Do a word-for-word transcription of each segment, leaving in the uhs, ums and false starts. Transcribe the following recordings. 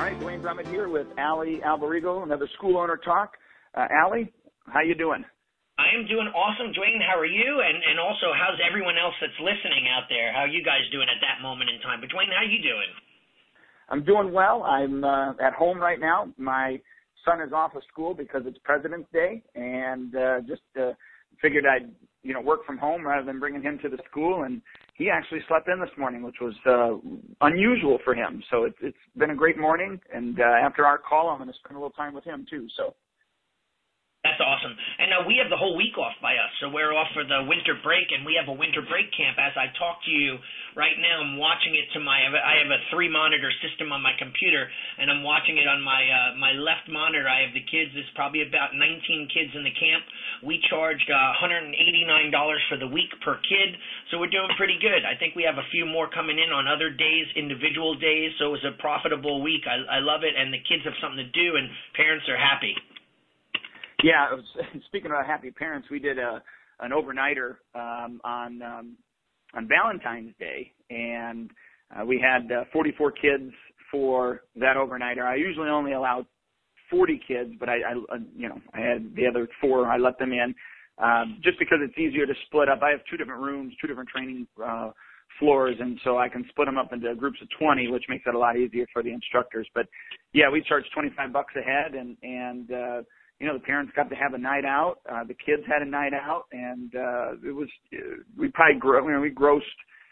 All right, Dwayne Brummett here with Allie Alberigo, another school owner talk. Uh, Allie, how you doing? I am doing awesome, Dwayne. How are you? And and also, how's everyone else that's listening out there? How are you guys doing at that moment in time? But Dwayne, how are you doing? I'm doing well. I'm uh, at home right now. My son is off of school because it's President's Day, and uh, just uh, figured I'd you know work from home rather than bringing him to the school. And he actually slept in this morning, which was uh, unusual for him. So it, it's been a great morning. And uh, after our call, I'm going to spend a little time with him too. So. That's awesome. And uh, we have the whole week off by us, so we're off for the winter break, and we have a winter break camp. As I talk to you right now, I'm watching it to my – I have a three-monitor system on my computer, and I'm watching it on my uh, my left monitor. I have the kids. There's probably about nineteen kids in the camp. We charged uh, one hundred eighty-nine dollars for the week per kid, so we're doing pretty good. I think we have a few more coming in on other days, individual days, so it was a profitable week. I, I love it, and the kids have something to do, and parents are happy. Yeah, it was, speaking of happy parents, we did a an overnighter um, on um, on Valentine's Day, and uh, we had uh, forty-four kids for that overnighter. I usually only allow forty kids, but I, I you know I had the other four. I let them in um, just because it's easier to split up. I have two different rooms, two different training uh, floors, and so I can split them up into groups of twenty, which makes it a lot easier for the instructors. But yeah, we charged twenty-five bucks a head, and and uh, you know, the parents got to have a night out. Uh, the kids had a night out, and uh, it was we probably gro- you know, we grossed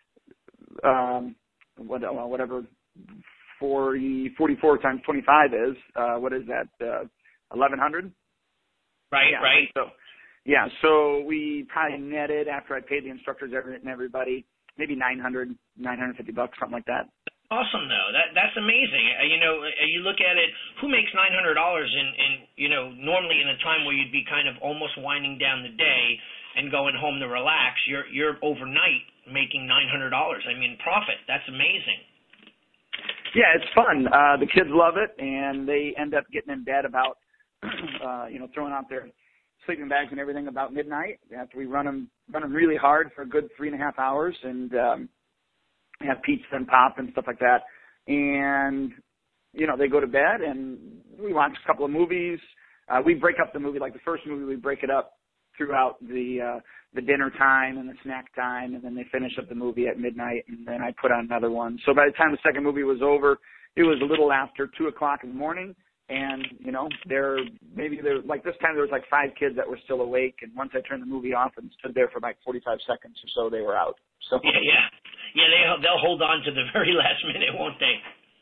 um, what, well, whatever forty, forty-four times twenty-five is. Uh, what is that? Uh, eleven hundred. Right, yeah, right. So yeah, so we probably netted after I paid the instructors every, and everybody maybe nine hundred, nine hundred fifty bucks, something like that. Awesome, though. That that's amazing. Uh, you know, uh, you look at it. Who makes nine hundred dollars in, in you know normally in a time where you'd be kind of almost winding down the day and going home to relax? You're you're overnight making nine hundred dollars. I mean, profit. That's amazing. Yeah, it's fun. Uh, the kids love it, and they end up getting in bed about uh, you know throwing out their sleeping bags and everything about midnight after we run them run them really hard for a good three and a half hours and. Um, have pizza and pop and stuff like that. And, you know, they go to bed and we watch a couple of movies. Uh, we break up the movie, like the first movie, we break it up throughout the, uh, the dinner time and the snack time, and then they finish up the movie at midnight, and then I put on another one. So by the time the second movie was over, it was a little after two o'clock in the morning. And, you know, there, maybe there, like this time there was like five kids that were still awake. And once I turned the movie off and stood there for like forty-five seconds or so, they were out. So yeah, yeah, yeah. They they'll hold on to the very last minute, won't they?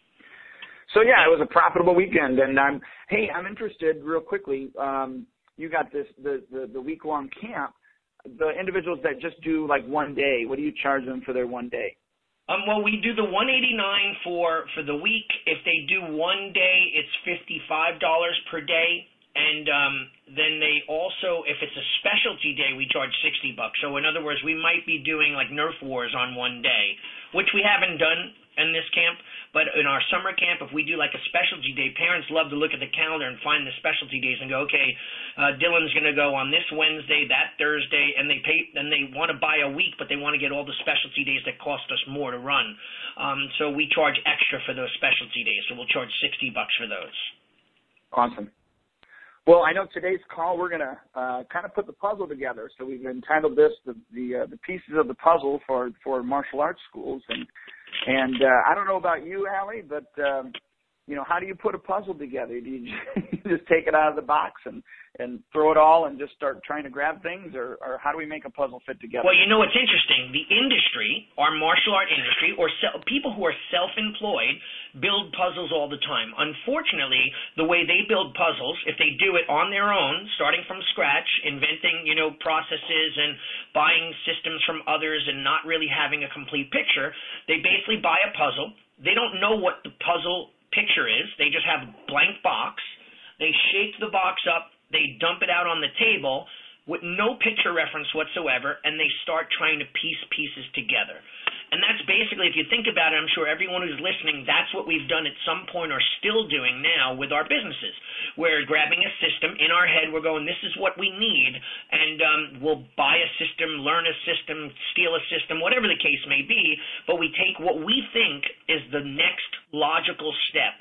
So yeah, it was a profitable weekend. And I'm, hey, I'm interested real quickly. Um, you got this the the, the week long camp. The individuals that just do like one day, what do you charge them for their one day? Um, well, we do the one eighty-nine for for the week. If they do one day, it's fifty-five dollars per day, and um, then they also, if it's a specialty day, we charge sixty bucks. So in other words, we might be doing like Nerf wars on one day, which we haven't done in this camp. But in our summer camp, if we do like a specialty day, parents love to look at the calendar and find the specialty days and go, okay, uh, Dylan's going to go on this Wednesday, that Thursday, and they pay, and they want to buy a week, but they want to get all the specialty days that cost us more to run. Um, so we charge extra for those specialty days. So we'll charge sixty bucks for those. Awesome. Well, I know today's call we're going to uh, kind of put the puzzle together. So we've entitled this the the, uh, the pieces of the puzzle for, for martial arts schools. And and uh, I don't know about you, Allie, but um, you know, how do you put a puzzle together? Do you just take it out of the box and, and throw it all and just start trying to grab things, or, or how do we make a puzzle fit together? Well, you know what's interesting? The industry, our martial art industry, or se- people who are self-employed build puzzles all the time. Unfortunately, the way they build puzzles, if they do it on their own, starting from scratch, inventing, you know, processes and buying systems from others and not really having a complete picture, they basically buy a puzzle. They don't know what the puzzle picture is. They just have a blank box. They shape the box up. They dump it out on the table with no picture reference whatsoever, and they start trying to piece pieces together. And that's basically, if you think about it, I'm sure everyone who's listening, that's what we've done at some point or still doing now with our businesses. We're grabbing a system in our head. We're going, this is what we need, and um, we'll buy a system, learn a system, steal a system, whatever the case may be, but we take what we think is the next logical step.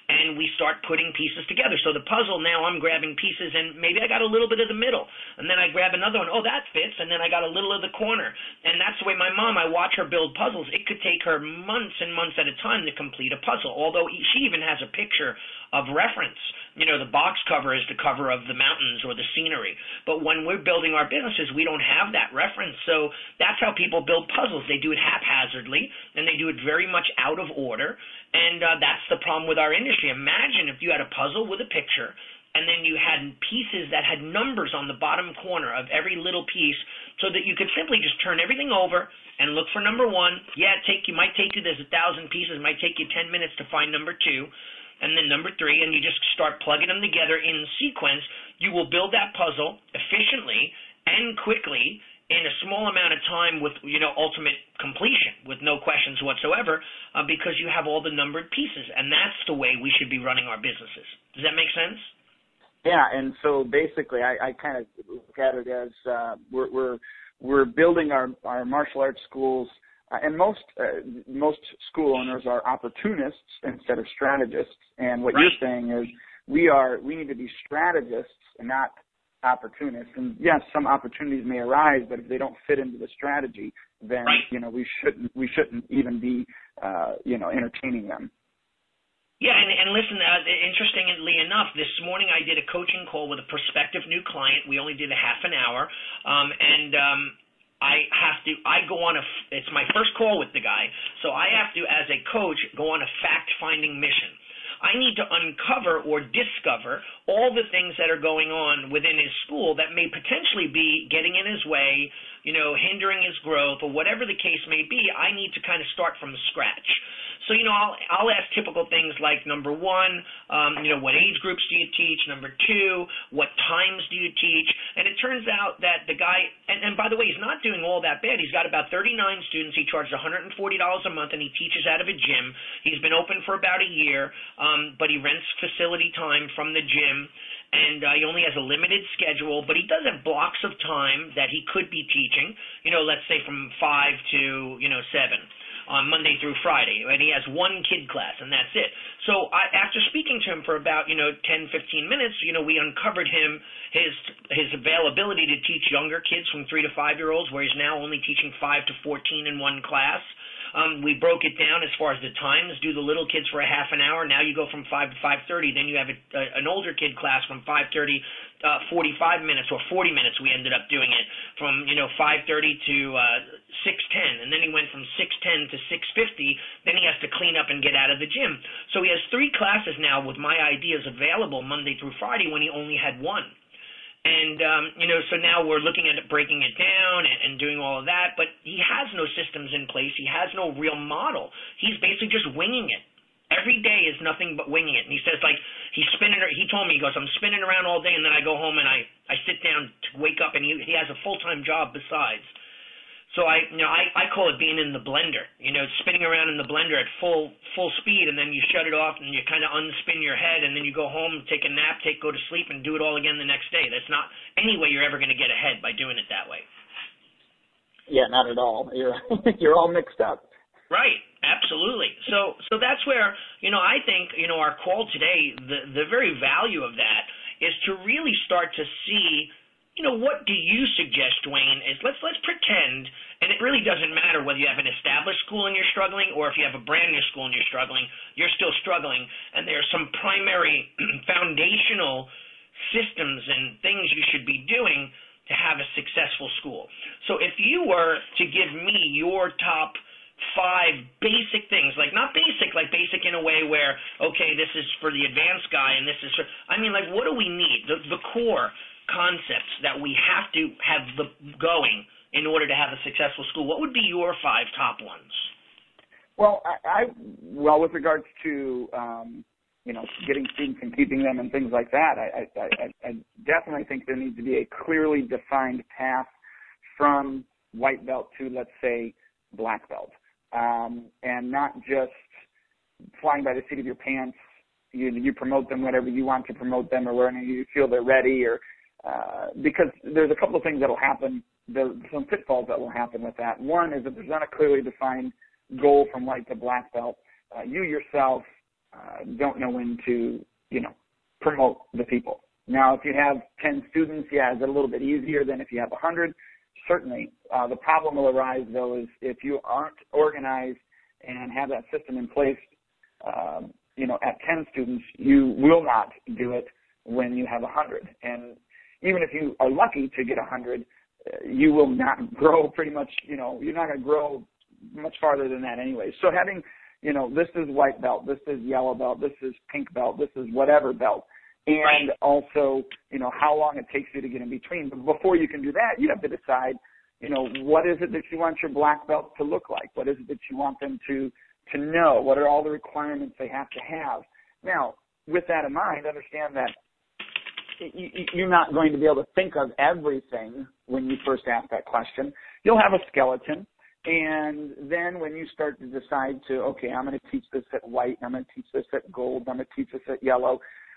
and we start putting pieces together. So the puzzle, now I'm grabbing pieces, and maybe I got a little bit of the middle, and then I grab another one. Oh, that fits, and then I got a little of the corner. And that's the way my mom, I watch her build puzzles. It could take her months and months at a time to complete a puzzle, although she even has a picture of reference. You know, the box cover is the cover of the mountains or the scenery. But when we're building our businesses, we don't have that reference. So that's how people build puzzles. They do it haphazardly, and they do it very much out of order. And uh, that's the problem with our industry. Imagine if you had a puzzle with a picture, and then you had pieces that had numbers on the bottom corner of every little piece, so that you could simply just turn everything over and look for number one. Yeah, it take you might take you there's a thousand pieces, it might take you ten minutes to find number two, and then number three, and you just start plugging them together in sequence. You will build that puzzle efficiently and quickly in a small amount of time with, you know, ultimate completion with no questions whatsoever, uh, because you have all the numbered pieces, and that's the way we should be running our businesses. Does that make sense? Yeah, and so basically, I, I kind of look at it as uh, we're, we're we're building our, our martial arts schools, uh, and most uh, most school owners are opportunists instead of strategists. And what right. you're saying is we are we need to be strategists and not opportunists. And yes, some opportunities may arise, but if they don't fit into the strategy, then right. you know we shouldn't we shouldn't even be uh, you know entertaining them. Yeah, and, and listen, uh, interestingly enough, this morning I did a coaching call with a prospective new client. We only did a half an hour, um, and um, I have to, I go on a, it's my first call with the guy, so I have to, as a coach, go on a fact-finding mission. I need to uncover or discover all the things that are going on within his school that may potentially be getting in his way, you know, hindering his growth, or whatever the case may be. I need to kind of start from scratch. So, you know, I'll, I'll ask typical things like, number one, um, you know, what age groups do you teach? Number two, what times do you teach? And it turns out that the guy, and, and by the way, he's not doing all that bad. He's got about thirty-nine students. He charges one hundred forty dollars a month, and he teaches out of a gym. He's been open for about a year, um, but he rents facility time from the gym. And uh, he only has a limited schedule, but he does have blocks of time that he could be teaching, you know, let's say from five to, you know, seven. On Monday through Friday, and he has one kid class, and that's it. So I, after speaking to him for about, you know, ten, fifteen minutes, you know, we uncovered him, his his availability to teach younger kids from three to five-year-olds, where he's now only teaching five to fourteen in one class. Um, we broke it down as far as the times. Do the little kids for a half an hour. Now you go from five to five thirty. Then you have a, a, an older kid class from five thirty, uh, forty-five minutes, or forty minutes. We ended up doing it from, you know, five thirty to uh, six ten. And then he went from six ten to six fifty. Then he has to clean up and get out of the gym. So he has three classes now with my ideas available Monday through Friday when he only had one. And, um, you know, so now we're looking at it, breaking it down and, and doing all of that, but he has no systems in place. He has no real model. He's basically just winging it. Every day is nothing but winging it. And he says, like, he's spinning, he told me, he goes, I'm spinning around all day, and then I go home and I, I sit down to wake up, and he, he has a full-time job besides. So I, you know, I, I call it being in the blender, you know, spinning around in the blender at full full speed, and then you shut it off and you kind of unspin your head, and then you go home, take a nap, take go to sleep, and do it all again the next day. That's not any way you're ever going to get ahead by doing it that way. Yeah, not at all. You're you're all mixed up. Right. Absolutely. So so that's where, you know, I think, you know, our call today, the the very value of that is to really start to see, you know, what do you suggest, Dwayne, is let's let's pretend, and it really doesn't matter whether you have an established school and you're struggling or if you have a brand new school and you're struggling, you're still struggling, and there are some primary foundational systems and things you should be doing to have a successful school. So if you were to give me your top five basic things, like not basic, like basic in a way where, okay, this is for the advanced guy and this is for, I mean, like, what do we need? The, the core concepts that we have to have the going in order to have a successful school. What would be your five top ones? Well, I, I well, with regards to um, you know, getting students and keeping them and things like that, I, I, I, I definitely think there needs to be a clearly defined path from white belt to, let's say, black belt, um, and not just flying by the seat of your pants. You, you promote them whenever you want to promote them, or when you feel they're ready, or Uh, because there's a couple of things that will happen, there's some pitfalls that will happen with that. One is that there's not a clearly defined goal from white to black belt. Uh, you yourself uh, don't know when to, you know, promote the people. Now, if you have ten students, yeah, is it a little bit easier than if you have one hundred? Certainly. Uh, the problem will arise, though, is if you aren't organized and have that system in place, um, you know, at ten students, you will not do it when you have one hundred. And even if you are lucky to get one hundred, uh, you will not grow pretty much, you know, you're not going to grow much farther than that anyway. So having, you know, this is white belt, this is yellow belt, this is pink belt, this is whatever belt, and right. also, you know, how long it takes you to get in between. But before you can do that, you have to decide, you know, what is it that you want your black belt to look like? What is it that you want them to, to know? What are all the requirements they have to have? Now, with that in mind, understand that you're not going to be able to think of everything when you first ask that question. You'll have a skeleton. And then when you start to decide to, okay, I'm going to teach this at white, I'm going to teach this at gold, I'm going to teach this at yellow,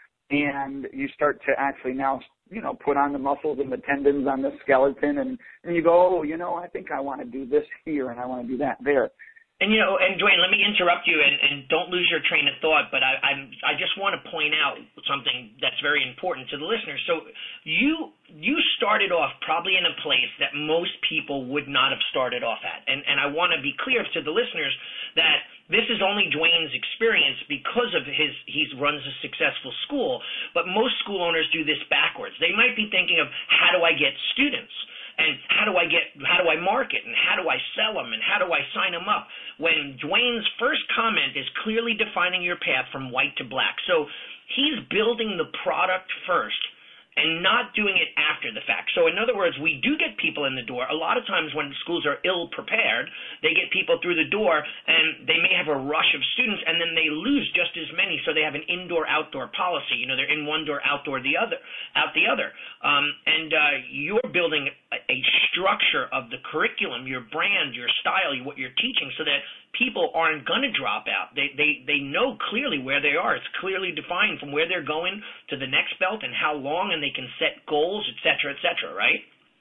and you start to actually now, you know, put on the muscles and the tendons on the skeleton, and, and you go, oh, you know, I think I want to do this here and I want to do that there. And, you know, and Dwayne, let me interrupt you, and, and don't lose your train of thought, but I, I'm, I just want to point out something that's very important to the listeners. So you you started off probably in a place that most people would not have started off at. And, and I want to be clear to the listeners that this is only Dwayne's experience because of his, he runs a successful school, but most school owners do this backwards. They might be thinking of, how do I get students? And how do I get, how do I market, and how do I sell them, and how do I sign them up? When Dwayne's first comment is clearly defining your path from white to black. So he's building the product first and not doing it after the fact. So in other words, we do get people in the door. A lot of times when schools are ill prepared, they get people through the door and they may have a rush of students and then they lose just as many. So they have an indoor-outdoor policy. You know, they're in one door, outdoor the other, out the other. Um, and uh, you're building a, a structure of the curriculum, your brand, your style, what you're teaching, so that people aren't going to drop out. They, they they know clearly where they are. It's clearly defined from where they're going to the next belt and how long, and they can set goals, et cetera, et cetera, right?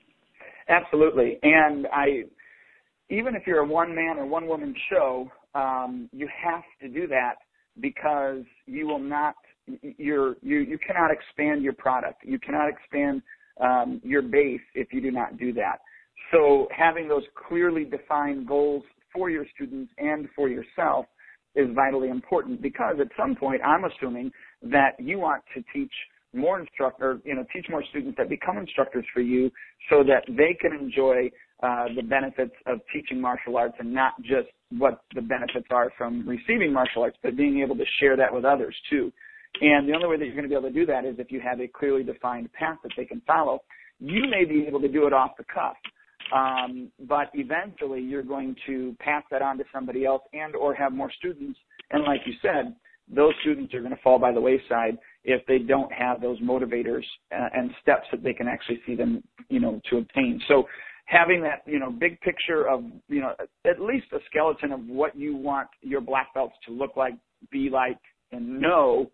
Absolutely. And I, even if you're a one-man or one-woman show, um, you have to do that because you will not, you're, you, you cannot expand your product. You cannot expand um, your base if you do not do that. So having those clearly defined goals for your students and for yourself is vitally important, because at some point I'm assuming that you want to teach more instructor, you know, teach more students that become instructors for you so that they can enjoy uh, the benefits of teaching martial arts, and not just what the benefits are from receiving martial arts, but being able to share that with others too. And the only way that you're going to be able to do that is if you have a clearly defined path that they can follow. You may be able to do it off the cuff. Um, but eventually you're going to pass that on to somebody else and or have more students. And like you said, those students are going to fall by the wayside if they don't have those motivators uh, and steps that they can actually see them, you know, to obtain. So having that, you know, big picture of, you know, at least a skeleton of what you want your black belts to look like, be like, and know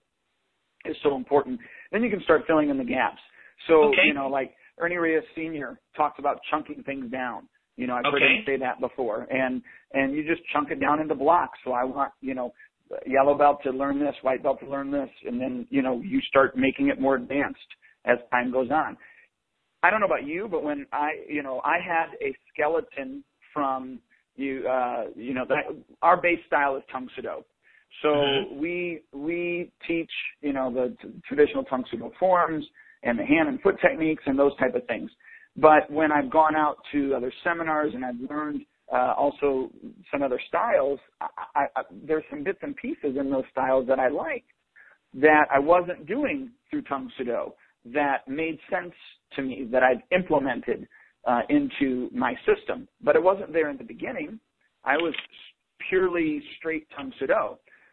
is so important. Then you can start filling in the gaps. So, okay. you know, like, Ernie Reyes Senior talks about chunking things down. You know, I've okay. heard him say that before. And and you just chunk it down into blocks. So I want, you know, yellow belt to learn this, white belt to learn this, and then, you know, you start making it more advanced as time goes on. I don't know about you, but when I, you know, I had a skeleton from you, uh, you know, that our base style is Tang Soo Do. So mm-hmm. we we teach, you know, the t- traditional Tang Soo Do forms and the hand and foot techniques and those type of things. But when I've gone out to other seminars and I've learned uh, also some other styles, I, I, there's some bits and pieces in those styles that I like that I wasn't doing through Tang Soo Do that made sense to me, that I've implemented uh, into my system. But it wasn't there in the beginning. I was purely straight Tang Soo Do.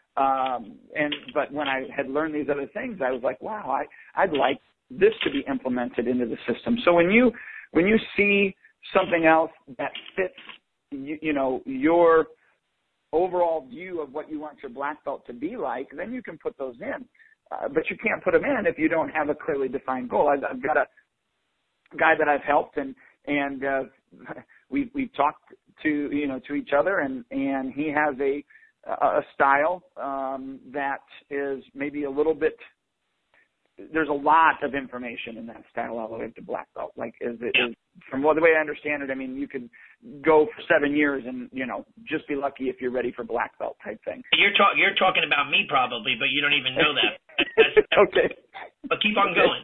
Um, and but when I had learned these other things, I was like, wow, I, I'd like this to be implemented into the system. So when you when you see something else that fits, you, you know, your overall view of what you want your black belt to be like, then you can put those in. Uh, but you can't put them in if you don't have a clearly defined goal. I've, I've got a guy that I've helped, and and uh, we we've talked to you know to each other, and and he has a a, a style um, that is maybe a little bit, there's a lot of information in that style all the way up to black belt. Like, is it, is, from what, the way I understand it, I mean, you could go for seven years and, you know, just be lucky if you're ready for black belt type thing. You're, talk, you're talking about me probably, but you don't even know that. That's, that's, okay. But keep on okay. going.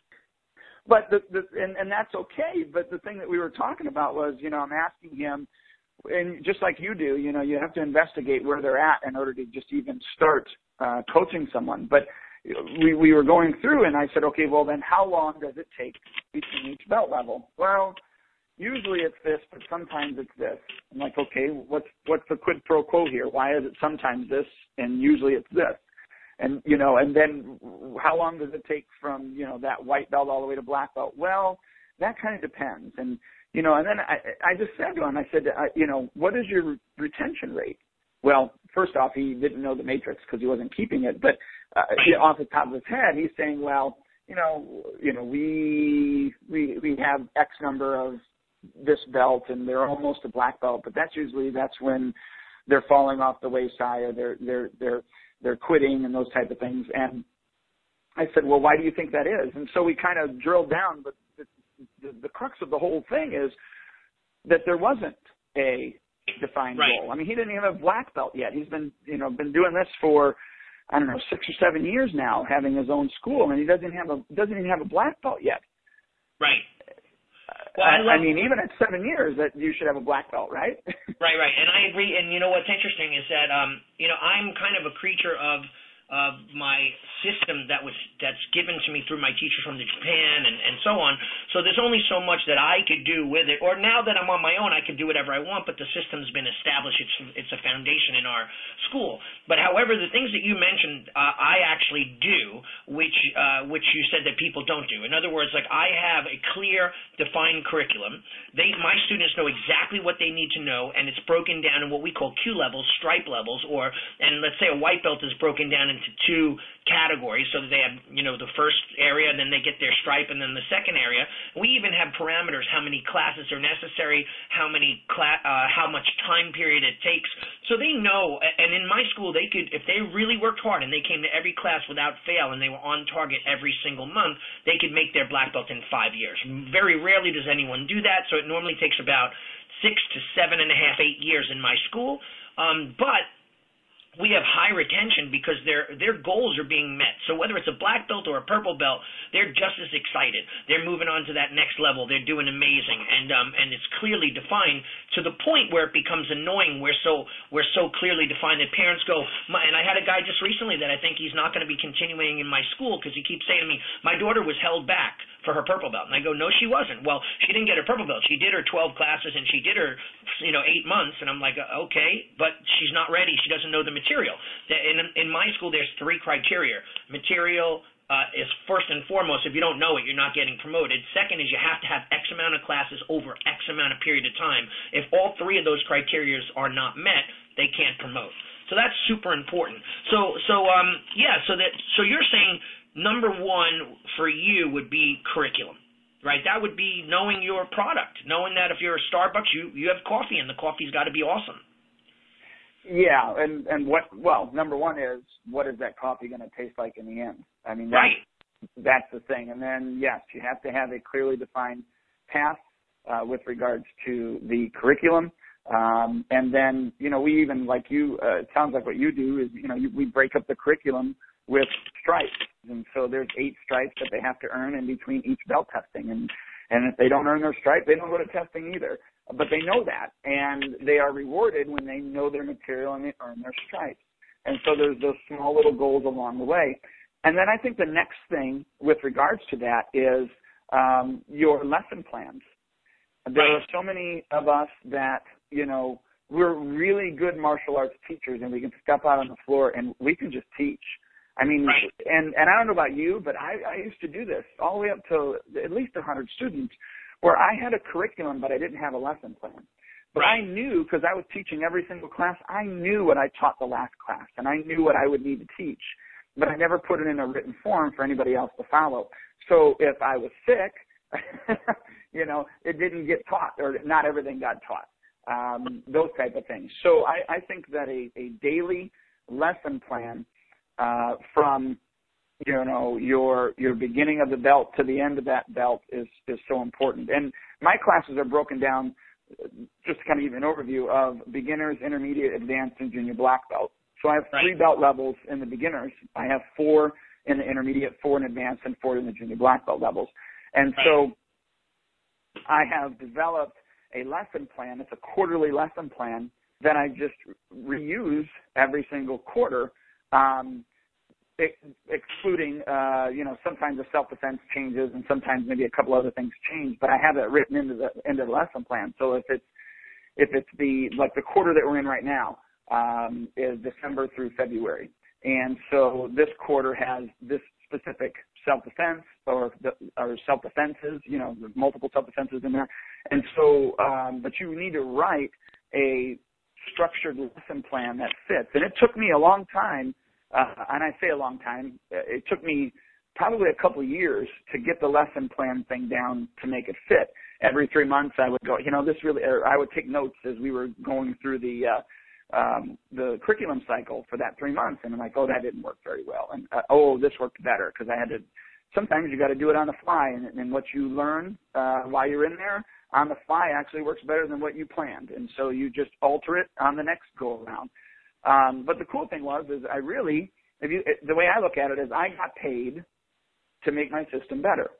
But the, the and, and that's okay. But the thing that we were talking about was, you know, I'm asking him, and just like you do, you know, you have to investigate where they're at in order to just even start uh, coaching someone. But we we were going through, and I said, okay, well then, how long does it take between each belt level? Well, usually it's this, but sometimes it's this. I'm like, okay, what's what's the quid pro quo here? Why is it sometimes this and usually it's this? And, you know, and then how long does it take from, you know, that white belt all the way to black belt? Well, that kind of depends. And, you know, and then I, I just said to him, I said, I, you know, what is your retention rate? Well, first off, he didn't know the matrix because he wasn't keeping it. But uh, off the top of his head, he's saying, well, you know, you know, we we we have X number of this belt and they're almost a black belt, but that's usually that's when they're falling off the wayside or they're they're they're they're quitting and those type of things. And I said, well, why do you think that is? And so we kind of drilled down, but the, the, the crux of the whole thing is that there wasn't a defined right. goal. I mean, he didn't even have a black belt yet. He's been, you know, been doing this for, I don't know, six or seven years now, having his own school, and he doesn't have a doesn't even have a black belt yet. Right. Well, I, I, love, I mean, even at seven years, that you should have a black belt, right? right, right. And I agree. And you know what's interesting is that, um, you know, I'm kind of a creature of of my system that was that's given to me through my teachers from the Japan and, and so on. So there's only so much that I could do with it. Or now that I'm on my own, I can do whatever I want, but the system's been established. It's it's a foundation in our school. But however, the things that you mentioned, uh, I actually do, which uh, which you said that people don't do. In other words, like I have a clear, defined curriculum. They my students know exactly what they need to know, and it's broken down in what we call Q levels, stripe levels, or and let's say a white belt is broken down into two categories, so that they have, you know, the first area, and then they get their stripe, and then the second area. We even have parameters: how many classes are necessary, how many cla- uh, how much time period it takes. So they know. And in my school, they could, if they really worked hard and they came to every class without fail, and they were on target every single month, they could make their black belt in five years. Very rarely does anyone do that, so it normally takes about six to seven and a half, eight years in my school. Um, but we have high retention because their their goals are being met. So whether it's a black belt or a purple belt, they're just as excited. They're moving on to that next level. They're doing amazing, and um, and it's clearly defined to the point where it becomes annoying. We're so we're so clearly defined that parents go. My, and I had a guy just recently that I think he's not going to be continuing in my school because he keeps saying to me, "My daughter was held back for her purple belt," and I go, "No, she wasn't." Well, she didn't get her purple belt. She did her twelve classes and she did her, you know, eight months, and I'm like, okay, but she's not ready. She doesn't know the material. In, in my school, there's three criteria. Material uh, is first and foremost. If you don't know it, you're not getting promoted. Second is you have to have X amount of classes over X amount of period of time. If all three of those criteria are not met, they can't promote. So that's super important. So, so um, yeah, so that so you're saying number one for you would be curriculum, right? That would be knowing your product, knowing that if you're a Starbucks, you, you have coffee, and the coffee's got to be awesome. Yeah, and, and what, well, number one is, what is that coffee going to taste like in the end? I mean, that's, right. that's the thing. And then, yes, you have to have a clearly defined path uh, with regards to the curriculum. Um, and then, you know, we even, like you, uh, it sounds like what you do is, you know, you, we break up the curriculum with stripes. And so there's eight stripes that they have to earn in between each belt testing. And, and if they don't earn their stripe, they don't go to testing either. But they know that, and they are rewarded when they know their material and they earn their stripes. And so there's those small little goals along the way. And then I think the next thing with regards to that is um, your lesson plans. There are so many of us that, you know, we're really good martial arts teachers, and we can step out on the floor and we can just teach. I mean, right. and, and I don't know about you, but I, I used to do this all the way up to at least one hundred students, where I had a curriculum, but I didn't have a lesson plan. But right. I knew, because I was teaching every single class, I knew what I taught the last class, and I knew what I would need to teach. But I never put it in a written form for anybody else to follow. So if I was sick, you know, it didn't get taught, or not everything got taught, um, those type of things. So I, I think that a, a daily lesson plan uh, from you know your your beginning of the belt to the end of that belt is is so important. And my classes are broken down, just to kind of give you an overview of beginners, intermediate, advanced, and junior black belt. So I have three belt levels in the beginners. I have four in the intermediate, four in advanced, and four in the junior black belt levels. And so I have developed a lesson plan. It's a quarterly lesson plan that I just reuse every single quarter, um, ex- excluding, uh, you know, sometimes the self-defense changes and sometimes maybe a couple other things change, but I have it written into the into the lesson plan. So if it's if it's the like the quarter that we're in right now um, is December through February, and so this quarter has this specific self-defense or the, or self-defenses, you know, there's multiple self-defenses in there, and so um, but you need to write a structured lesson plan that fits. And it took me a long time, uh, and I say a long time, it took me probably a couple of years to get the lesson plan thing down to make it fit. Every three months I would go, you know, this really, or I would take notes as we were going through the, uh, um, the curriculum cycle for that three months. And I'm like, oh, that didn't work very well. And, uh, oh, this worked better, because I had to, sometimes you got to do it on the fly. And, and what you learn, uh, while you're in there, on the fly actually works better than what you planned. And so you just alter it on the next go around. Um, but the cool thing was, is I really, if you, the way I look at it is I got paid to make my system better.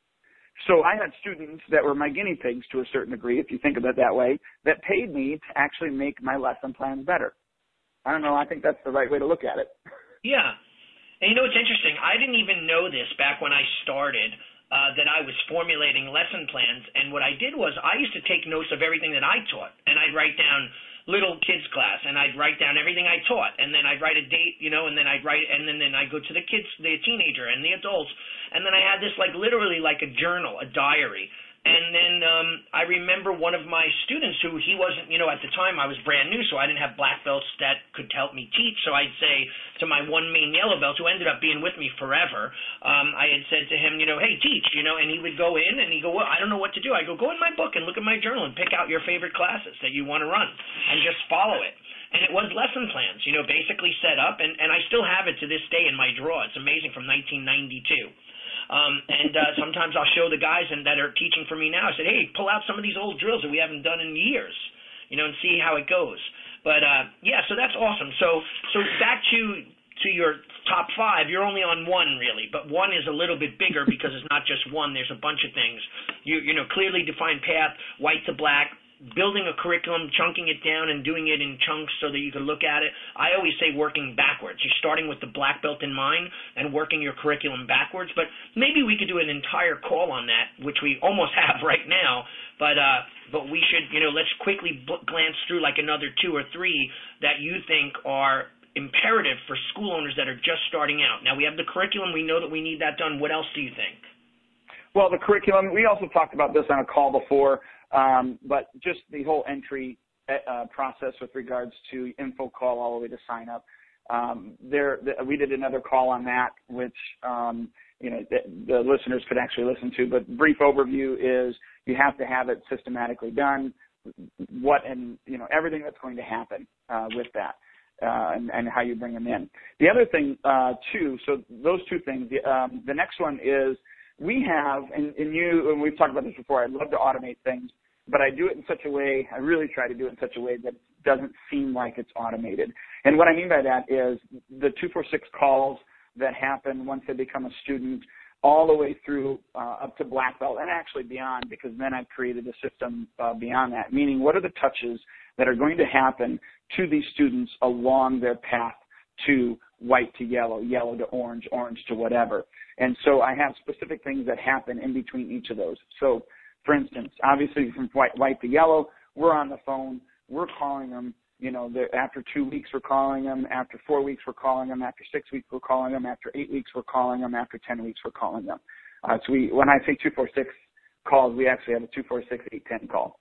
So I had students that were my guinea pigs to a certain degree, if you think of it that way, that paid me to actually make my lesson plan better. I don't know. I think that's the right way to look at it. Yeah. And you know, it's interesting. I didn't even know this back when I started. Uh, that I was formulating lesson plans, and what I did was I used to take notes of everything that I taught, and I'd write down little kids class, and I'd write down everything I taught, and then I'd write a date, you know, and then I'd write, and then, then I'd go to the kids, the teenager, and the adults, and then I had this like literally like a journal, a diary. And then um, I remember one of my students who he wasn't, you know, at the time I was brand new, so I didn't have black belts that could help me teach. So I'd say to my one main yellow belt, who ended up being with me forever, um, I had said to him, you know, hey, teach, you know, and he would go in and he'd go, well, I don't know what to do. I go, go in my book and look at my journal and pick out your favorite classes that you want to run and just follow it. And it was lesson plans, you know, basically set up, and, and I still have it to this day in my drawer. It's amazing, from nineteen ninety-two. Um, and uh, sometimes I'll show the guys and, that are teaching for me now. I said, hey, pull out some of these old drills that we haven't done in years, you know, and see how it goes. But, uh, yeah, so that's awesome. So so back to to your top five, you're only on one, really. But one is a little bit bigger because it's not just one. There's a bunch of things. You, you know, clearly defined path, white to black, building a curriculum, chunking it down and doing it in chunks so that you can look at it. I always say working backwards. You're starting with the black belt in mind and working your curriculum backwards. But maybe we could do an entire call on that, which we almost have right now. But uh, but we should, you know, let's quickly b- glance through like another two or three that you think are imperative for school owners that are just starting out. Now, we have the curriculum. We know that we need that done. What else do you think? Well, the curriculum, we also talked about this on a call before. Um, but just the whole entry uh, process with regards to info call all the way to sign up. Um, there, the, we did another call on that, which um, you know the, the listeners could actually listen to. But brief overview is you have to have it systematically done. What and you know everything that's going to happen uh, with that, uh, and, and how you bring them in. The other thing uh, too. So those two things. The, um, the next one is. We have, and, and you, and we've talked about this before, I'd love to automate things, but I do it in such a way, I really try to do it in such a way that it doesn't seem like it's automated. And what I mean by that is the two four six calls that happen once they become a student all the way through uh, up to black belt and actually beyond, because then I've created a system uh, beyond that, meaning what are the touches that are going to happen to these students along their path to white to yellow, yellow to orange, orange to whatever. And so I have specific things that happen in between each of those. So, for instance, obviously from white, white to yellow, we're on the phone, we're calling them, you know, after two weeks we're calling them, after four weeks we're calling them, after six weeks we're calling them, after eight weeks we're calling them, after ten weeks we're calling them. Uh, so we, when I say two four six calls, we actually have a two four six eight ten call.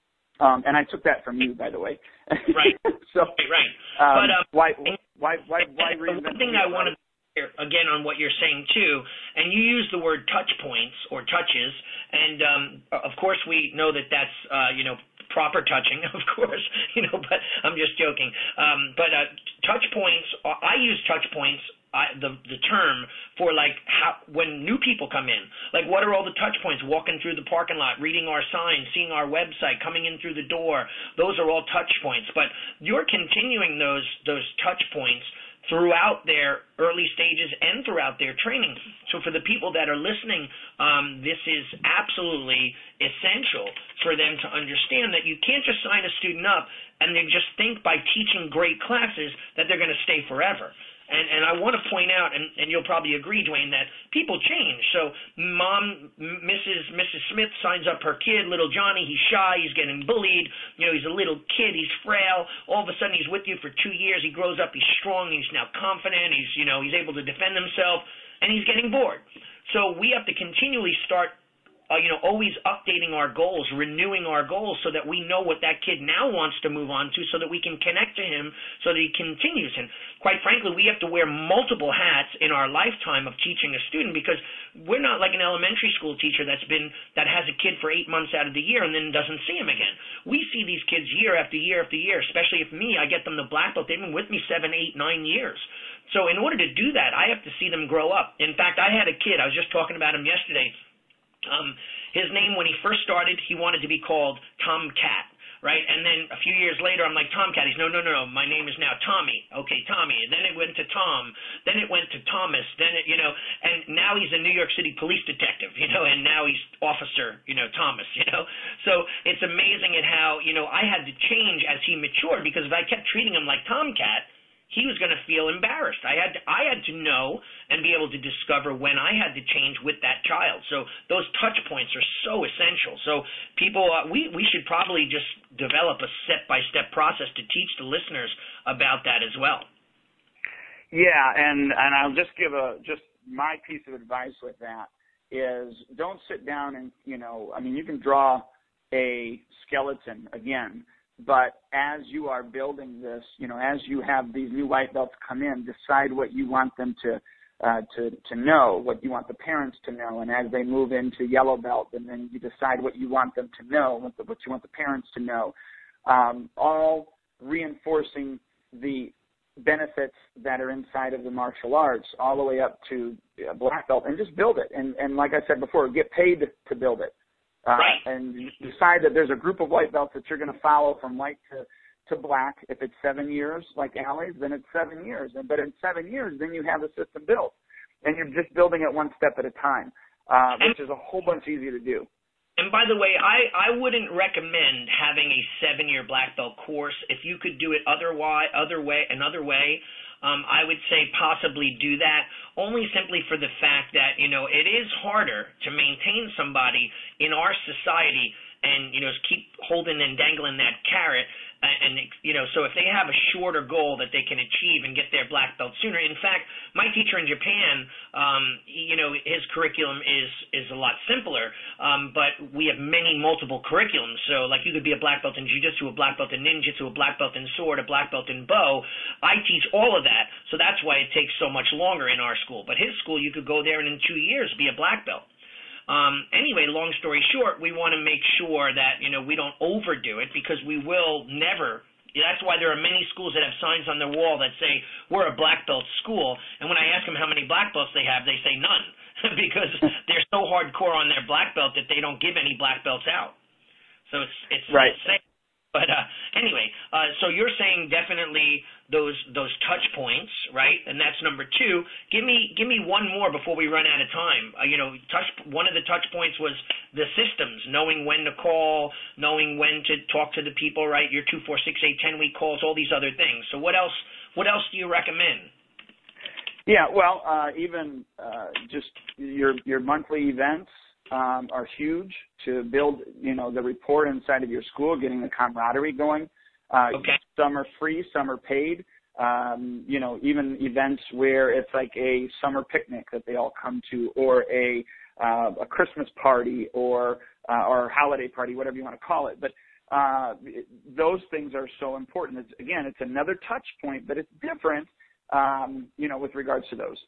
Um, and I took that from you, by the way. Right. so, right, right. Um, but um, why, why, why, why reinvent? One thing I want to again on what you're saying too, and you use the word touch points or touches, and um, of course we know that that's uh, you know proper touching, of course, you know, but I'm just joking. Um, but uh, touch points, I use touch points, I, the the term for like how when new people come in, like what are all the touch points? Walking through the parking lot, reading our signs, seeing our website, coming in through the door. Those are all touch points. But you're continuing those those touch points throughout their early stages and throughout their training. So for the people that are listening, um, this is absolutely essential for them to understand that you can't just sign a student up and they just think by teaching great classes that they're going to stay forever. And, and I want to point out, and, and you'll probably agree, Dwayne, that people change. So mom, Missus Missus Smith signs up her kid, little Johnny. He's shy. He's getting bullied. You know, he's a little kid. He's frail. All of a sudden, he's with you for two years. He grows up. He's strong. He's now confident. He's, you know, he's able to defend himself, and he's getting bored. So we have to continually start Uh, you know, always updating our goals, renewing our goals so that we know what that kid now wants to move on to so that we can connect to him so that he continues. And quite frankly, we have to wear multiple hats in our lifetime of teaching a student because we're not like an elementary school teacher that's been, that has a kid for eight months out of the year and then doesn't see him again. We see these kids year after year after year, especially if me, I get them the black belt. They've been with me seven, eight, nine years. So in order to do that, I have to see them grow up. In fact, I had a kid, I was just talking about him yesterday. Um, his name, when he first started, he wanted to be called Tomcat, right? And then a few years later, I'm like, Tomcat. He's, no, no, no, no, my name is now Tommy. Okay, Tommy. And then it went to Tom. Then it went to Thomas. Then it, you know, and now he's a New York City police detective, you know, and now he's Officer, you know, Thomas, you know. So it's amazing at how, you know, I had to change as he matured because if I kept treating him like Tomcat, he was going to feel embarrassed. I had to, I had to know and be able to discover when I had to change with that child. So those touch points are so essential. So people, uh, we, we should probably just develop a step-by-step process to teach the listeners about that as well. Yeah, and, and I'll just give a just my piece of advice with that is don't sit down and, you know, I mean, you can draw a skeleton again, but as you are building this, you know, as you have these new white belts come in, decide what you want them to uh, to to know, what you want the parents to know, and as they move into yellow belt, and then you decide what you want them to know, what, the, what you want the parents to know, um, all reinforcing the benefits that are inside of the martial arts, all the way up to uh, black belt, and just build it. And and like I said before, get paid to build it. Uh, right. And decide that there's a group of white belts that you're going to follow from white to, to black. If it's seven years, like Allie's, then it's seven years. But in seven years, then you have the system built. And you're just building it one step at a time, uh, which is a whole bunch easier to do. And by the way, I, I wouldn't recommend having a seven-year black belt course. If you could do it otherwise, other way, another way, Um, I would say possibly do that, only simply for the fact that, you know, it is harder to maintain somebody in our society and, you know, keep holding and dangling that carrot. And, you know, so if they have a shorter goal that they can achieve and get their black belt sooner. In fact, my teacher in Japan, um, you know, his curriculum is, is a lot simpler, um, but we have many multiple curriculums. So, like, you could be a black belt in jiu-jitsu, a black belt in ninjutsu, a black belt in sword, a black belt in bow. I teach all of that, so that's why it takes so much longer in our school. But his school, you could go there and in two years be a black belt. Um, anyway, long story short, we want to make sure that, you know, we don't overdo it because we will never. That's why there are many schools that have signs on their wall that say, we're a black belt school. And when I ask them how many black belts they have, they say none because they're so hardcore on their black belt that they don't give any black belts out. So it's, it's right. insane. But uh, anyway, uh, so you're saying definitely those those touch points, right? And that's number two. Give me give me one more before we run out of time. Uh, you know, touch one of the touch points was the systems, knowing when to call, knowing when to talk to the people, right? Your two, four, six, eight, ten week calls, all these other things. So what else? What else do you recommend? Yeah, well, uh, even uh, just your your monthly events. Um, are huge to build, you know, the rapport inside of your school, getting the camaraderie going. Uh, okay. Some are free, some are paid. Um, you know, even events where it's like a summer picnic that they all come to, or a uh, a Christmas party, or uh, or holiday party, whatever you want to call it. But uh, those things are so important. It's, again, it's another touch point, but it's different, um, you know, with regards to those.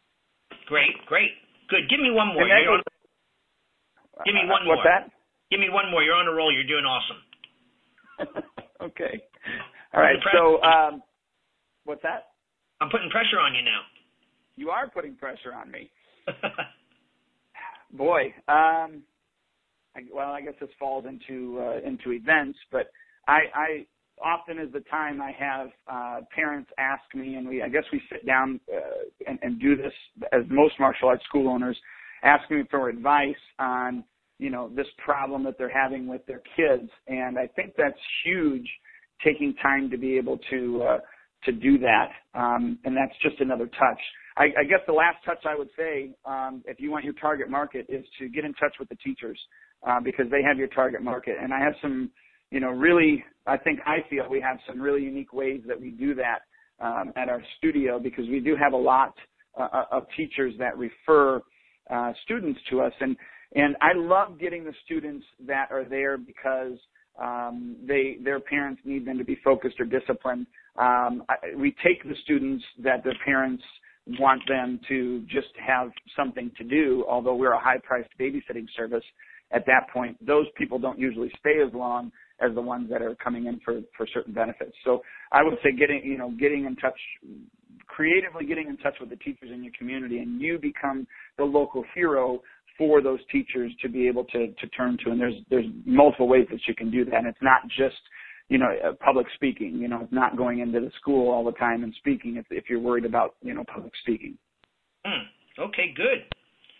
Great, great, good. Give me one more. Give me one uh, more. What's that? Give me one more. You're on a roll. You're doing awesome. Okay. All right. So, um, what's that? I'm putting pressure on you now. You are putting pressure on me. Boy. Um, I, well, I guess this falls into uh, into events, but I, I often is the time I have uh, parents ask me, and we I guess we sit down uh, and, and do this as most martial arts school owners, ask me for advice on, you know, this problem that they're having with their kids, and I think that's huge. Taking time to be able to uh, to do that, um, and that's just another touch. I, I guess the last touch I would say, um, if you want your target market, is to get in touch with the teachers uh, because they have your target market. And I have some, you know, really, I think I feel we have some really unique ways that we do that um, at our studio because we do have a lot uh, of teachers that refer uh, students to us, and and I love getting the students that are there because Um, they, their parents need them to be focused or disciplined. Um, I, we take the students that their parents want them to just have something to do, although we're a high-priced babysitting service. At that point, those people don't usually stay as long as the ones that are coming in for, for certain benefits. So I would say getting, you know, getting in touch, creatively getting in touch with the teachers in your community, and you become the local hero for those teachers to be able to, to turn to. And there's, there's multiple ways that you can do that. And it's not just, you know, public speaking, you know, it's not going into the school all the time and speaking if, if you're worried about, you know, public speaking. Mm, okay, good.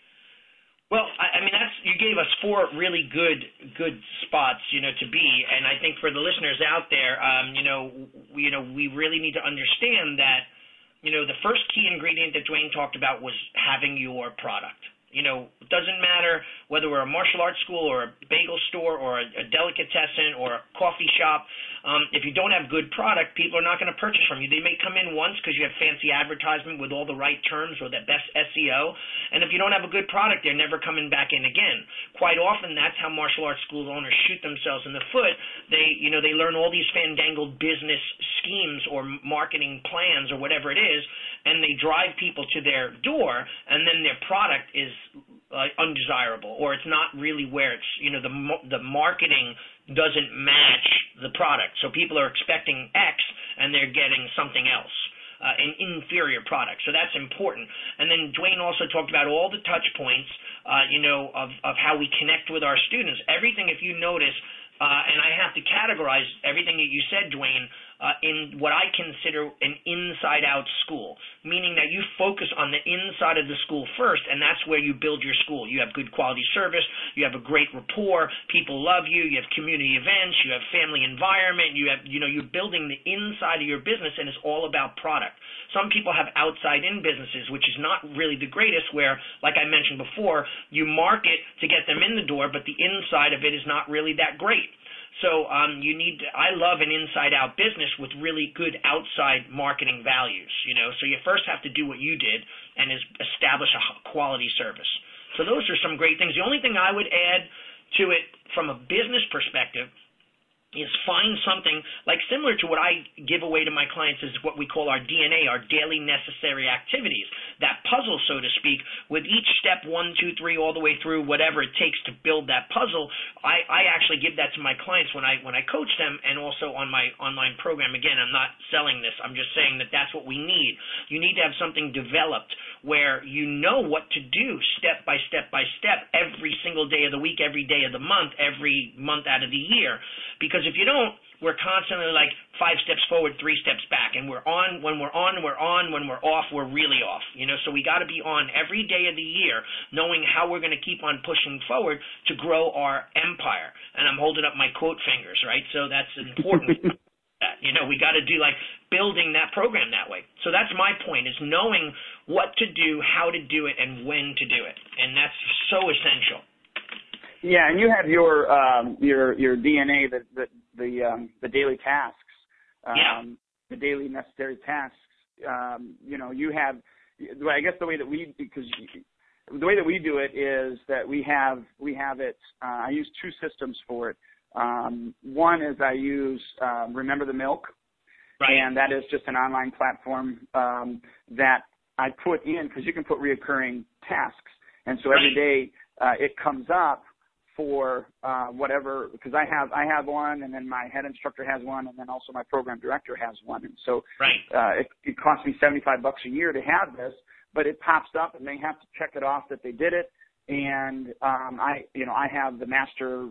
Well, I, I mean, that's, you gave us four really good, good spots, you know, to be. And I think for the listeners out there, um, you know, we, you know, we really need to understand that, you know, the first key ingredient that Dwayne talked about was having your product. You know, it doesn't matter whether we're a martial arts school or a bagel store or a, a delicatessen or a coffee shop. Um, if you don't have good product, people are not going to purchase from you. They may come in once because you have fancy advertisement with all the right terms or the best S E O. And if you don't have a good product, they're never coming back in again. Quite often, that's how martial arts school owners shoot themselves in the foot. They, you know, they learn all these fandangled business schemes or marketing plans or whatever it is, and they drive people to their door, and then their product is uh, undesirable, or it's not really where it's, you know, the the marketing doesn't match the product. So people are expecting X, and they're getting something else, uh, an inferior product. So that's important. And then Dwayne also talked about all the touch points, uh, you know, of, of how we connect with our students. Everything, if you notice, uh, and I have to categorize everything that you said, Dwayne, Uh, in what I consider an inside-out school, meaning that you focus on the inside of the school first, and that's where you build your school. You have good quality service, you have a great rapport, people love you, you have community events, you have family environment, you have, you know, you're building the inside of your business, and it's all about product. Some people have outside-in businesses, which is not really the greatest, where, like I mentioned before, you market to get them in the door, but the inside of it is not really that great. So um, you need to, I love an inside-out business with really good outside marketing values, you know. So you first have to do what you did and is establish a quality service. So those are some great things. The only thing I would add to it from a business perspective is find something like similar to what I give away to my clients is what we call our D N A, our daily necessary activities, that puzzle, so to speak, with each step one, two, three, all the way through whatever it takes to build that puzzle. I, I actually give that to my clients when I when I coach them, and also on my online program. Again, I'm not selling this. I'm just saying that that's what we need. You need to have something developed where you know what to do step by step by step every single day of the week, every day of the month, every month out of the year. Because if you don't, we're constantly like five steps forward, three steps back, and we're on, when we're on, we're on, when we're off, we're really off, you know, so we got to be on every day of the year, knowing how we're going to keep on pushing forward to grow our empire. And I'm holding up my quote fingers, right? So that's important. You know, we got to do like building that program that way. So that's my point, is knowing what to do, how to do it, and when to do it. And that's so essential. Yeah, and you have your um, your your D N A, the the the, um, the daily tasks, um, yeah. the daily necessary tasks. Um, you know, you have. I guess the way that we because the way that we do it is that we have we have it. Uh, I use two systems for it. Um, one is I use um, Remember the Milk, right. And that is just an online platform um, that I put in because you can put reoccurring tasks, and so every right. day uh, it comes up for uh, whatever, because I have I have one, and then my head instructor has one, and then also my program director has one. And so right. uh, it, it costs me seventy-five bucks a year to have this, but it pops up, and they have to check it off that they did it. And um, I, you know, I have the master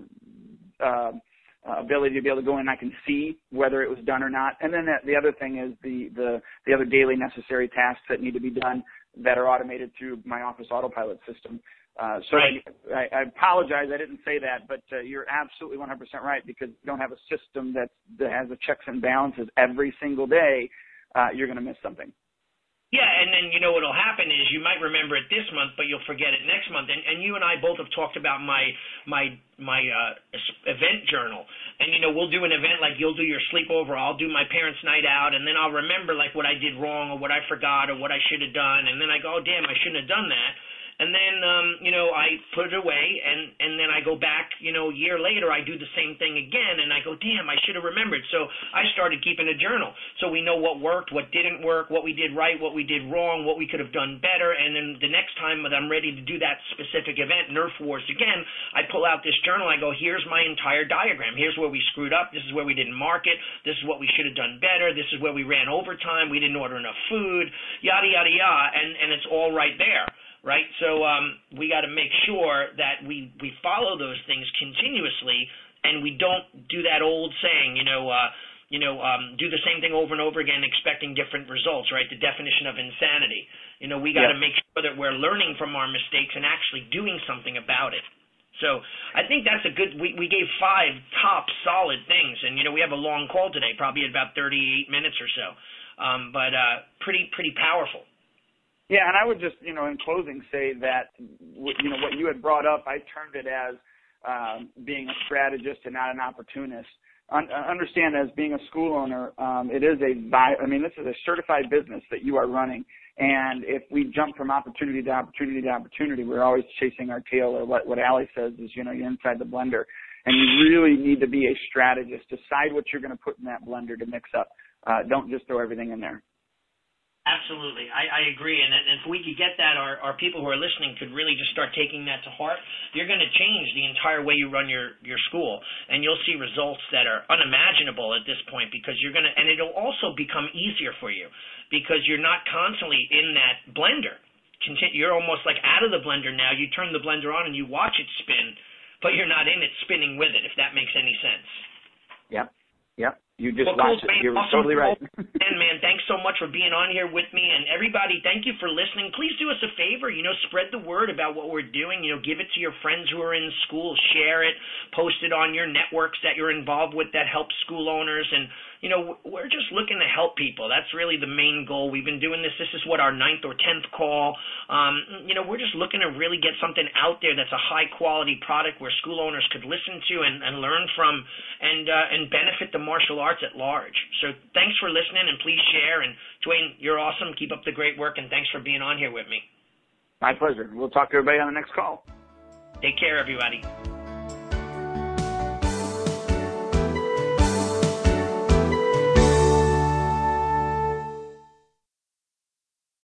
uh, uh, ability to be able to go in and I can see whether it was done or not. And then the, the other thing is the, the, the other daily necessary tasks that need to be done that are automated through my Office Autopilot system. Uh, so right. I, I apologize, I didn't say that, but uh, you're absolutely one hundred percent right, because if you don't have a system that, that has the checks and balances every single day, uh, you're going to miss something. Yeah, and then, you know, what'll happen is you might remember it this month, but you'll forget it next month. And, and you and I both have talked about my my my uh, event journal. And, you know, we'll do an event like you'll do your sleepover, I'll do my parents' night out, and then I'll remember, like, what I did wrong or what I forgot or what I should have done. And then I go, oh, damn, I shouldn't have done that. And then, um, you know, I put it away, and, and then I go back, you know, a year later, I do the same thing again, and I go, damn, I should have remembered. So I started keeping a journal. So we know what worked, what didn't work, what we did right, what we did wrong, what we could have done better. And then the next time that I'm ready to do that specific event, Nerf Wars again, I pull out this journal. I go, here's my entire diagram. Here's where we screwed up. This is where we didn't mark it. This is what we should have done better. This is where we ran overtime. We didn't order enough food, yada, yada, yada. And, and it's all right there. Right, so um, we got to make sure that we, we follow those things continuously, and we don't do that old saying, you know, uh, you know, um, do the same thing over and over again, expecting different results. Right, the definition of insanity. You know, we got to yeah. make sure that we're learning from our mistakes and actually doing something about it. So I think that's a good. We, we gave five top solid things, and you know, we have a long call today, probably about thirty-eight minutes or so, um, but uh, pretty pretty powerful. Yeah, and I would just, you know, in closing say that, you know, what you had brought up, I termed it as um, being a strategist and not an opportunist. Un- understand as being a school owner, um, it is a, I mean, this is a certified business that you are running. And if we jump from opportunity to opportunity to opportunity, we're always chasing our tail, or what, what Allie says is, you know, you're inside the blender. And you really need to be a strategist. Decide what you're going to put in that blender to mix up. Uh, don't just throw everything in there. Absolutely. I, I agree. And, and if we could get that, our, our people who are listening could really just start taking that to heart. You're going to change the entire way you run your, your school, and you'll see results that are unimaginable at this point, because you're going to, and it'll also become easier for you because you're not constantly in that blender. You're almost like out of the blender now. You turn the blender on and you watch it spin, but you're not in it spinning with it, if that makes any sense. Yep. Yep. You just well, watch cool, it. You're awesome. totally right. And, man, thanks so much for being on here with me. And, everybody, thank you for listening. Please do us a favor, you know, spread the word about what we're doing. You know, give it to your friends who are in school. Share it. Post it on your networks that you're involved with that help school owners. And, you know, we're just looking to help people. That's really the main goal. We've been doing this. This is, what, our ninth or tenth call. Um, you know, we're just looking to really get something out there that's a high-quality product where school owners could listen to and, and learn from and uh, and benefit the martial arts at large. So thanks for listening, and please share. And, Dwayne, you're awesome. Keep up the great work, and thanks for being on here with me. My pleasure. We'll talk to everybody on the next call. Take care, everybody.